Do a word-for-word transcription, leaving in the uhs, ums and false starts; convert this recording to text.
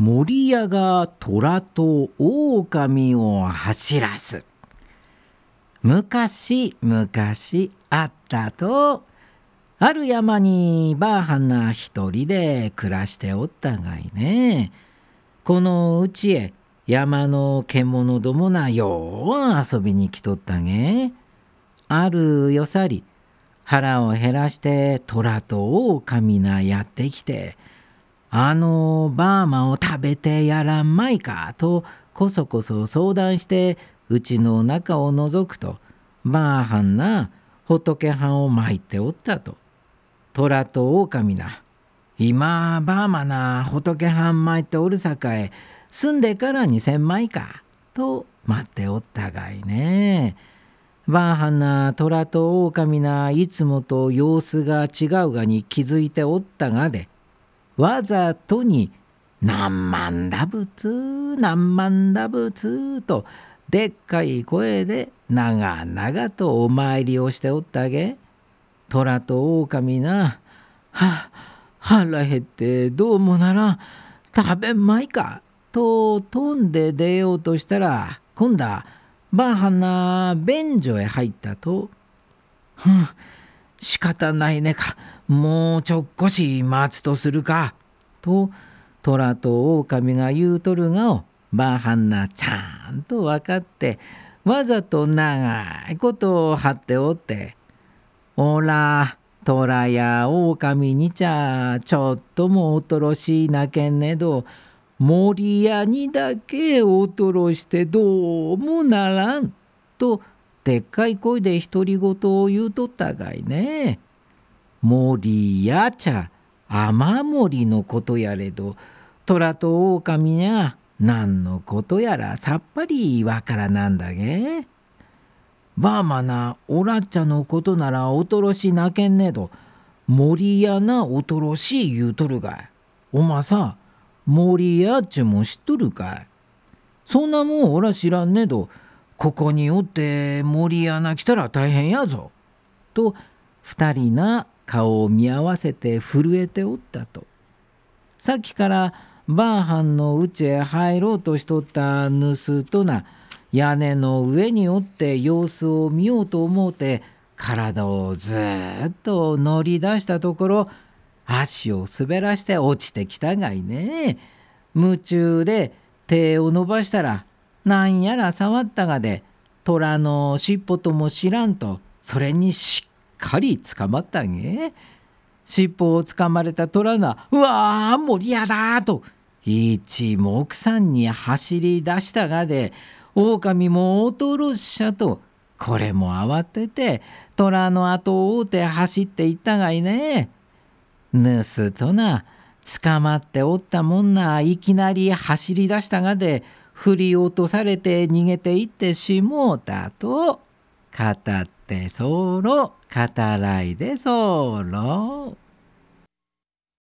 森屋が虎と狼を走らす。昔昔あったと、ある山にばあはんな一人で暮らしておったがいね。このうちへ山の獣どもなよう遊びに来とったげ。あるよさり腹を減らして虎と狼なやってきて、あのバーマを食べてやらんまいかとこそこそ相談してうちの中を覗くと、ばあはんな仏はんを巻いておったと。虎と狼な、今バーマな仏はん巻いておるさかえ住んでからにせんまいかと待っておったがいね。ばあはんな虎と狼ないつもと様子が違うがに気づいておったがで、わざとに何万打仏何万打仏とでっかい声で長々とお参りをしておったげ。虎と狼な、は腹減ってどうもならん、食べんまいかと飛んで出ようとしたら、今度はばあはんな便所へ入ったと、ふん、仕方ないねか、もうちょっこし待つとするかと虎と狼が言うとるがを、ばあはんなちゃんと分かってわざと長いことを張っておって、おら虎や狼にちゃちょっともおとろしいなけんねど、森屋にだけおとろしてどうもならんとでっかい声で独り言を言うとったがいね。森屋ちゃ雨漏りのことやれど、虎と狼にゃ何のことやらさっぱりわからなんだげ。ばあまなおらっちゃのことならおとろしなけんねど、森屋なおとろしい言うとるがい。おまさ森屋っちゅも知っとるかい。そんなもんおら知らんねど、ここにおって森屋な来たら大変やぞと二人な顔を見合わせて震えておったと。さっきからばあはんのうちへ入ろうとしとった盗とな、屋根の上におって様子を見ようと思うて体をずっと乗り出したところ、足を滑らして落ちてきたがいね。夢中で手を伸ばしたらなんやら触ったがで、虎の尻尾とも知らんとそれにしっかり捕まったげ。尻尾をつかまれた虎な、うわー森屋だと一目散に走り出したがで、狼もおろっしゃとこれも慌てて虎の後を追うて走っていったがいね。盗とな捕まっておったもんないきなり走り出したがで、振り落とされて逃げていってしもうたと、語ってそうろ語らいでそうろ。